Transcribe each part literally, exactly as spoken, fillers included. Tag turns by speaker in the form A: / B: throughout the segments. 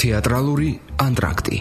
A: თეატრალური ანტრაქტი.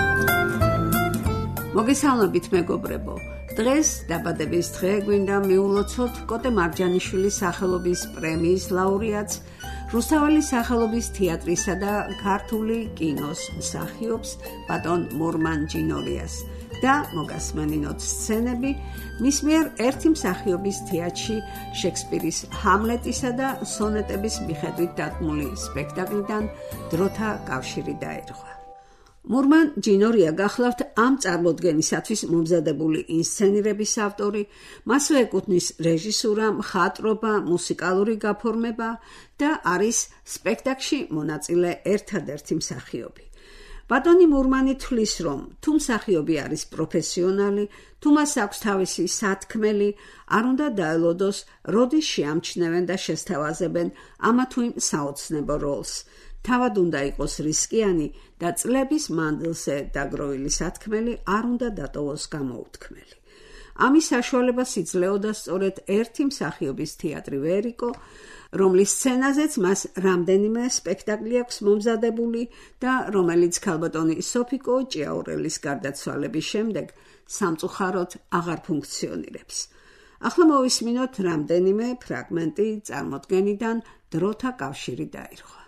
B: მოგესალმებით მეგობრებო. დღეს დაბადების დღე გვინდა მიულოცოთ კოტე მარჯანიშვილის სახელობის პრემიის ლაურეატს, რუსთაველის სახელობის თეატრისა და ქართული კინოს მსახიობს ბატონ მურმან ჯინორიას და მოგასმენინოთ სცენები მის მიერ ერთი მსახიობის თეატრში შექსპირის ჰამლეტისა და სონეტების მიხედვით დადგმული სპექტაკლიდან დროთა კავშირი დაერღვა. მურმან ჯინორია გახლავთ ამ წარმოდგენისათვის მომზადებული ინსცენირების ავტორი, მასვე ეკუთვნის რეჟისურა, მხატვრობა, მუსიკალური გაფორმება და არის სპექტაკლში მონაწილე ერთადერთი მსახიობი. ბატონი მურმანი თვლის, რომ თუ მსახიობი არის პროფესიონალი, თუ მას აქვს თავისი სათქმელი, არ უნდა დაელოდოს, როდის შეამჩნევენ და შესთავაზებენ ამა თუ იმ საოცნებო როლს. თავად უნდა იყოს რისკიანი და წლების მანძილზე დაგროვილი სათქმელი არ უნდა დატოვოს გამოუთქმელი. ამის საშუალებას იძლეოდა სწორედ ერთი მსახიობის თეატრი ვერიკო, რომლის სცენაზეც მას რამდენიმე სპექტაკლი აქვს მომზადებული და რომელიც ქალბატონი სოფიკო ჭიაურელის გარდაცვალების შემდეგ სამწუხაროდ აღარ ფუნქციონირებს. ახლა მოვისმინოთ რამდენიმე ფრაგმენტი წარმოდგენიდან დროთა კავშირი დაერღვა.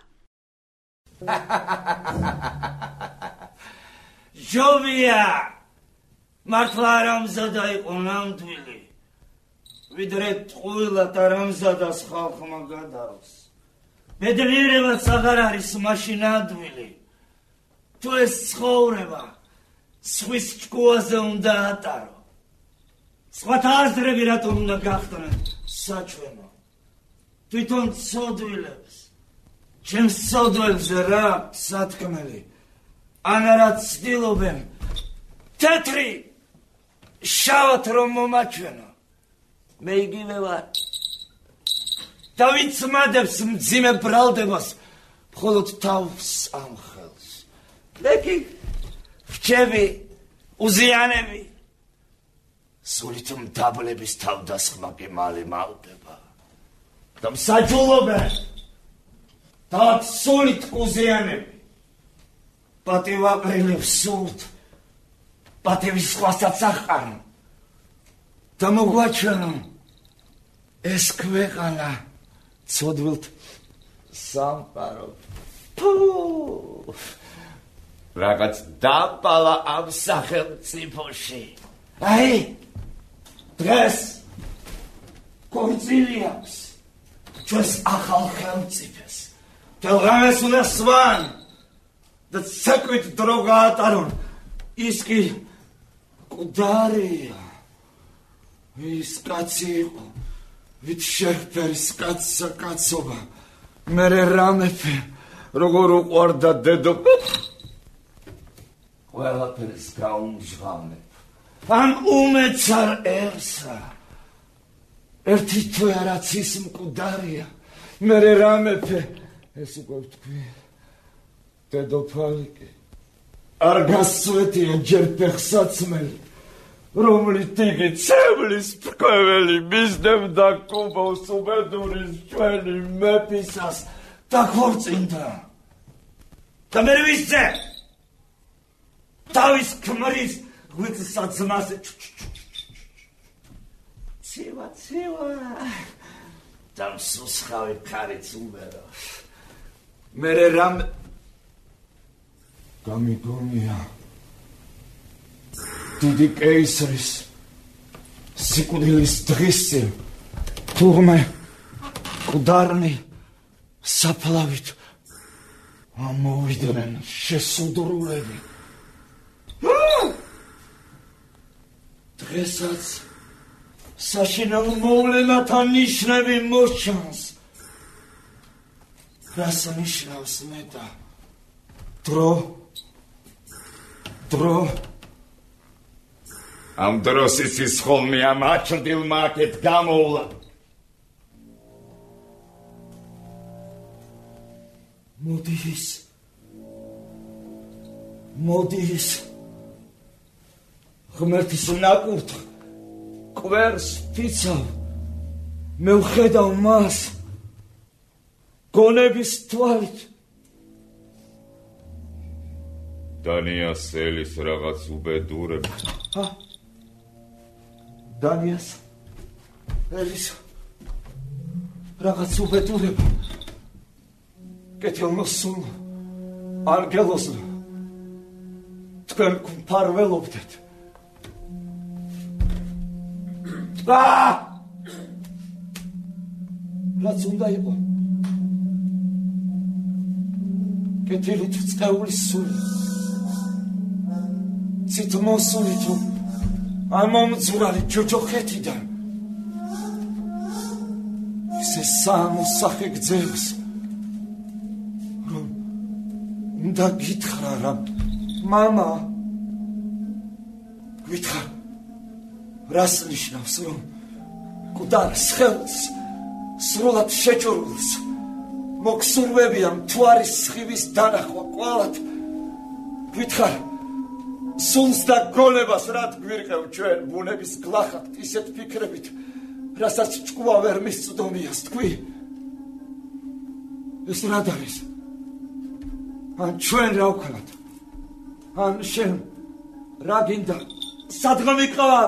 C: ჟოვია მართლა რამზადა იყო ნამდვილი, ვიდრე ტყუილად რამზადას ხალხმა გადაროს. ბედნიერებაც აღარ არის მაშინ ადვილი, თუ ეს ცხოვრება სხვის ჭკუაზე უნდა ატარო. სხვათა აზრები რატომ უნდა გახდნენ საჩვენო, თვითონ ცოდვილებს ჩემს ცოდველზე რა სათქმელი, ანარა ცდილობენ თეთრი შავად რომ მომაჩვენო. მე იგივე ვარ, დავიცმადებს მძიმე ბრალდებას მხოლოდ თავს ამხელს. მე კი რჩები უზიანები, სულით მდაბლების თავდასხმა კი მალე მალდება და მსაჯულობენ და სულით უზიანები. პატივაყრილებს სულთ პატივის სხვასაც აყარო და მოგვაჩვენო ეს ქვეყანა ცოდვილთ სამყარო. ფუ, რაღაც დაბალა ამ სახელმწიფოში. აი, დღეს ქორწილი აქვს ჩვენს ახალ ხელმწიფეს. თელღამეს უნდა სვან და საკვით დრო გაატარონ. ის კი მკვდარია. ის კაცი იყო, ვით შეჰპერის კაცსა კაცობა. მერე რა მეფე, როგორ უყვარდა დედო. ყველაფერს გაუმჟღავნებ. ან უმეცარ ერსა. ერთი თვე არაც ის მკვდარია. მერე რა მეფე, ეს უკვე ვთქვი, დედოფალი კი არ გასვეთია ჯერ ფეხსაცმელი, რომლით იგი ცევლის ფქვეველი მისდევდა კუბოს უბედურის ჩვენი მეფისას დაქორწინდა. და მე ვისწე თავის ქმრის ღვიძლსაცმაზე ცივა ცივა და მსუსხავი ქარიც უბერო. მერე რამ გამიგონია დიდი კეისრის სიკვდილის დღისზე თურმე მკვდარნი საფლავით ამოვიდნენ შესუდრულები. დღესაც საშინელ მოვლენათა ნიშნები მოჩანს. რას ნიშნავს მეტა? დრო დრო ამ დროს ის ხოლმე ამ აჩრდილმა აქეთ გამოვლა. მოდის მოდის ღმერთის ნაკურთხ კვერს ფიცავ, მე ვხედავ მას გონების თვალით.
D: დანიას ელის რაღაც უბედურება.
C: ა დანიას ელის რაღაც უბედურება. კეთილმოსულ ანგელოზ თქვენ მფარველობდეთ. ა რაც უნდა იყო კეთილით წეულის სული ციტმოსული თუ ამომძვრალი ჯოჯოხეთიდან ისე სამოსახე გძევს რომ უნდა გითხრა რა მამა გითხრა რას ნიშნავს რომ კუდარს ხელს სრულად შეჭრულს მოგსურვებია მთვარის სხივის დანახვა კვალად გითხრა სულს და გონებას რად გვირყევ ჩვენ ბუნების გლახად ისეთ ფიქრებით რასაც ჭკუა ვერ მისწვდომიას თქვი ეს რად არის ან ჩვენ რა ვქნათ ან შენ რა გინდა სადღა მიყავა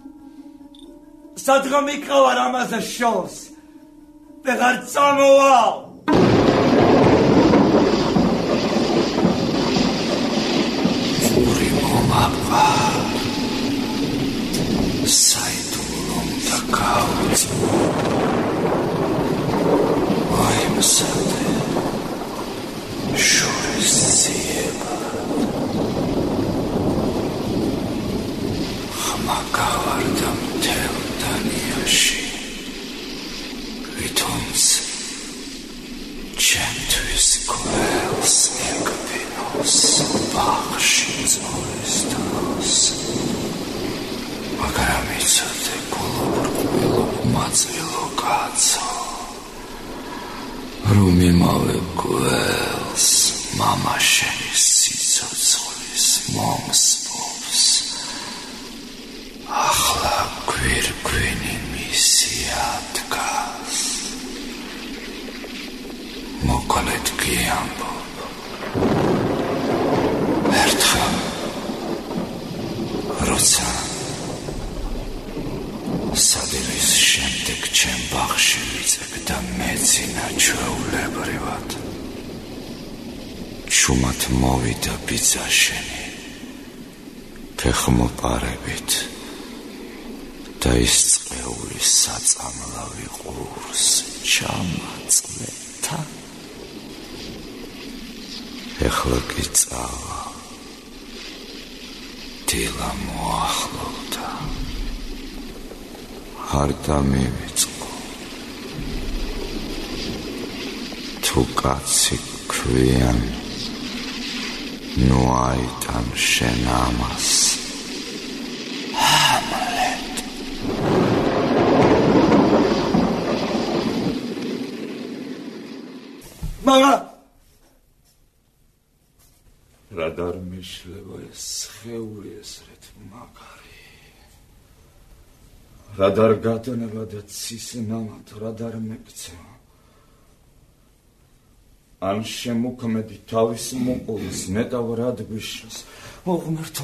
C: სადღა მიყავა ამაზე შორს ვეღარ წამოვალ
A: Mama, saydulum da kaldı. I'm sad. Şurasıyla. Ama kavardım telden yaşı. Vitons. Centus coels negabinos. Bachshins oistas. Magaramitsate kolobrquilo matzvilo kaco. Rumimave coels. Mama shenis sitsocolis moms moms. Ahla quirquini misiatkas. Mokolet giambo. Ertxel. Roca. Sadiris შემდეგ ჩემ ბაღში ვიწებდა მეცინა ჩვეულებრივად. ჩუმად მოვიდა ბიძაშენი. ფეხმოპარებით და ის წეული საწამლავი ყურს ჩამაწვეთა. ეხლა კი წავა. დილა მოახლოვდა. არ დამივიწყო. თუ კაცი ქვიან ნუ აიტან შენ ამას. ჰამლეტ.
C: მამა
D: რა დარმიშლება ეს სხეული ესრეთ მაგარი. რა დარ გადანება და ცისნამად რა დარ მეკცევა. ან შემოქმედი თავის მოყოლის ნეტავ რად გვიშოს.
C: მოღმერთო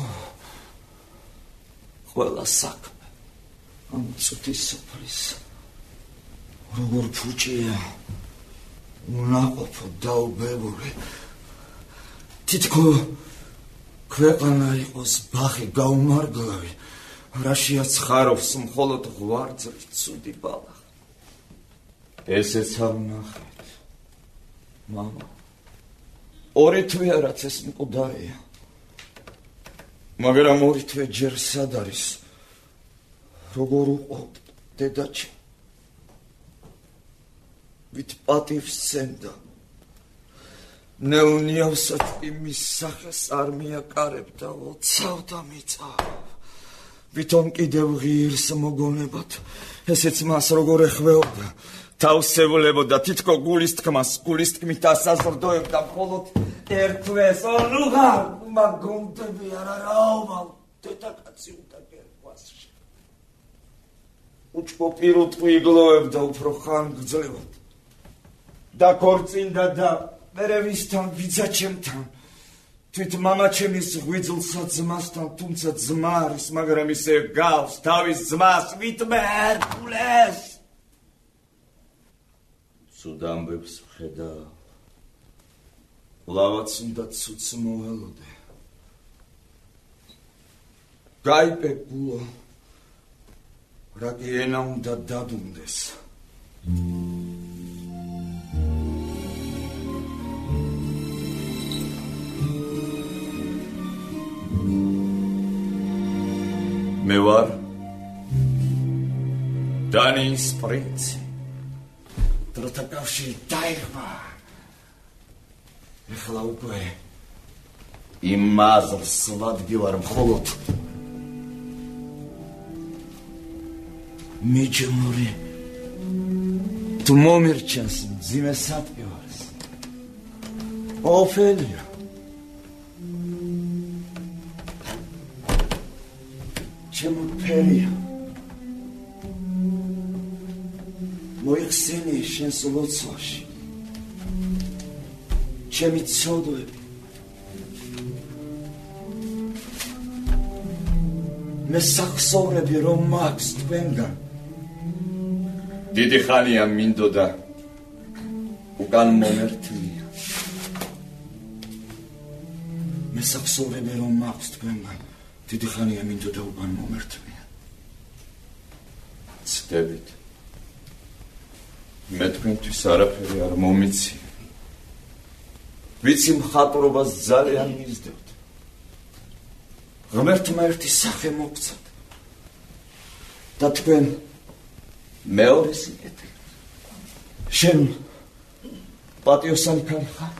C: ყველა საქმე ამ წუთის სოფლის როგორ ფუჭია უნაყოფო დაუბებული თითქო ქვეყანა იყოს ბაღი გაუმარგლავი რაშიაც ხარობს მხოლოდ ღვარძლი ცუდი ბალახ ესეც არ ნახეთ მამა ორი თვეა რაც ეს მკვდარია მაგრამ ორი თვე ჯერ სად არის როგორ უყო დედაჩი ვით პატივს სცემდა ნეუნიავსად იმის სახეს არ მიაკარებდა ოცავდა მიწავა ვითომ კიდევ ღირს მოგონებად ესეც მას როგორ ეხვეობდა თავსებულებოდა თითქო გულის თქმას გულის თქმით ასაზრდოებდა მხოლოდ ერთვეს ონუღარ მაგონდები არა რაობალ დედაკაცი უნდა გერყვასში უჩპო პირუტყვი იგლოებდა უფრო ხანგრძლივად და ქორწინდა და მერე ვისთან ბიძაჩემთან
D: თვით მამა ჩემის ღვიძლსა ძმასთან, თუმცა ძმა არის, მაგრამ ისე გავს თავის ძმას ვითმე ერკულეს. ცუდ ამბებს ვხედა, ლავაც უნდა ცუდს მოველოდე. გაიპეპულო, რა კი ენა უნდა დადუნდეს. მე ვარ დანიის პრინცი. დროთა კავშირი დაიღმა. ეხლა უკვე იმ მაზრს ვადგილარ მხოლოდ მიჯნური თუ მომირჩენს მძიმე სატყივარს. ოფელია ჩემო ფერია მოიხსენი შენს ლოცვაში ჩემი ცოდვები მე სახსოვრები რომ მაქვს თქვენგან დიდი ხანია მინდოდა უკან მომერთვია მე სახსოვრები რომ მაქვს თქვენგან დიდი ხანია მინდოდა უკან მომერთვია ცდებით მე თქვენთვის არაფერი არ მომიცი ვიცი მხატვრობას ძალიან მისდევთ ღმერთმა ერთი სახე მოგცათ და თქვენ მეორეს იკეთებთ შენ პატიოსანი ქალი ხარ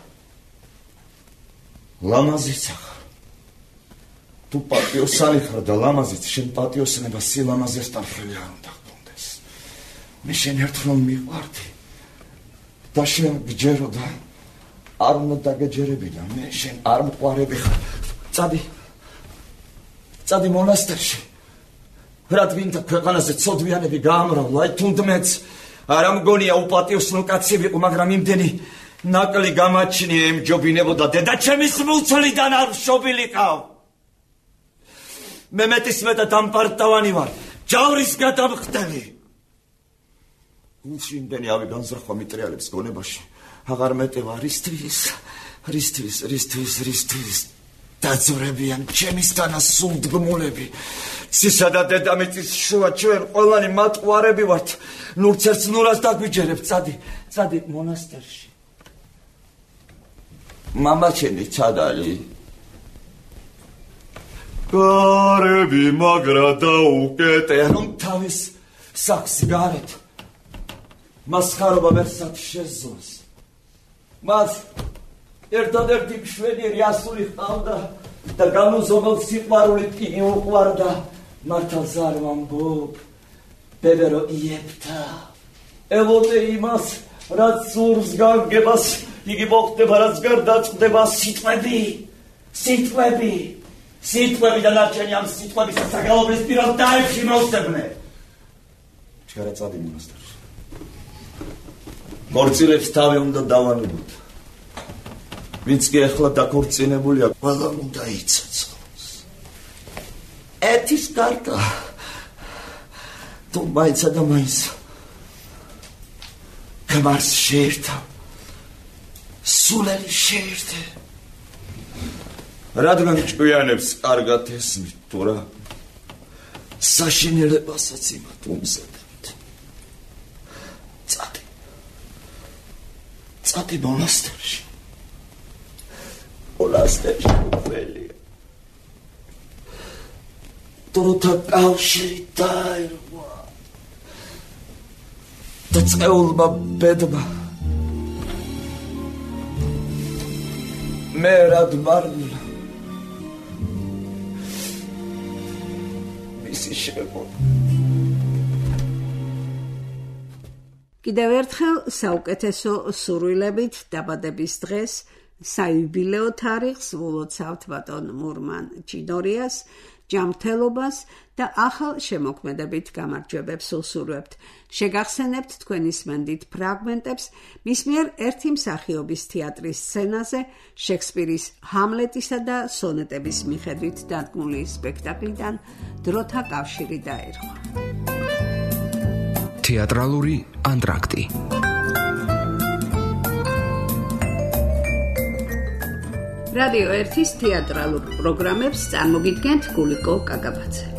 D: ლამაზიც ხარ თუ პატიოსანი ხარ და ლამაზიც შენ პატიოსნება სილამაზესთან ხელი არ უნდა ჰქონდეს მე შენ ერთხელ მიყვარდი და შენ გჯეროდა არ უნდა დაგეჯერები და მე შენ არ მყარები ხარ წადი წადი მონასტერში რადგან ქვეყანაზე ცოდვიანები გაამრავლა აი თუნდაც არ ამგონია უპატიოსნო კაცი ვიყო მაგრამ იმდენი ნაკლი გამაჩნია ემჯობინებოდა დედა ჩემის მუცლიდან არ შობილიყავ მე მეტის მეტად ამპარტავანი ვარ ჯავრის გადამხდელი გულში იმდენი ავი განზრახვა მიტრიალებს გონებაში აღარ მეტევა რისთვის რისთვის რისთვის რისთვის დაძვრებიან ჩემისთანა სულდგმულები ცისა და დედამიწის შუა ჩვენ ყველანი მატყუარები ვართ ნურცერც ნურას დაგვიჯერებ წადი წადი მონასტერში მამა ჩემი ცადალი გარები მაგრა დაუკეტე რომ თავის სახს გარეთ მას ხარობა ვერსად შეზოს მას ერთადერთი მშვენიერი ასული ჰყავდა და გამოზომილ სიყვარულით იგი უყვარდა მართალს არ ვამბობ ბებერო იეფთა ელოდე იმას რაც სურს განგებას იგი მოხდება რაც გარდაწყდება სიტყვები სიტყვები სიტყვები და ნარჩენი ამ სიტყვების საგალობრის პირალ დაებში მოვსდებნე ჩქარა წადი მონასტერში მორწილებს თავი უნდა დავანებოთ ვინც კი ახლა დაქორწინებულია ყველა უნდა იცოცხლოს ეთის გარდა თუ მაინცა და მაინცა გამარს შეერთა სულელი შეერთე რადგან ჭკვიანებს კარგად ესმით თუ რა საშინელებასაც იმათ უმზადებთ წადი წადი მონასტერში მონასტერში უველია დროთა კავშირი დაირღვა და წეულმა ბედმა მე რად მარნილა მისი შემონა
B: კიდევ ერთხელ საუკეთესო სურვილებით დაბადების დღეს საიუბილეო თარიღს ულოცავთ ბატონ მურმან ჩინორიას ჯანმრთელობას და ახალ შემოქმედებით გამარჯვებებს უსურვებთ. შეგახსენებთ თქვენი სმენდით ფრაგმენტებს მის მიერ ერთი მსახიობის თეატრის სცენაზე შექსპირის ჰამლეტისა და სონეტების მიხედვით დადგმული სპექტაკლიდან დროთა კავშირი დაერქვა.
E: თეატრალური ანტრაქტი.
B: რადიო ერთის თეატრალურ პროგრამებს წარმოგიდგენთ გულიკო კაკაბაძე.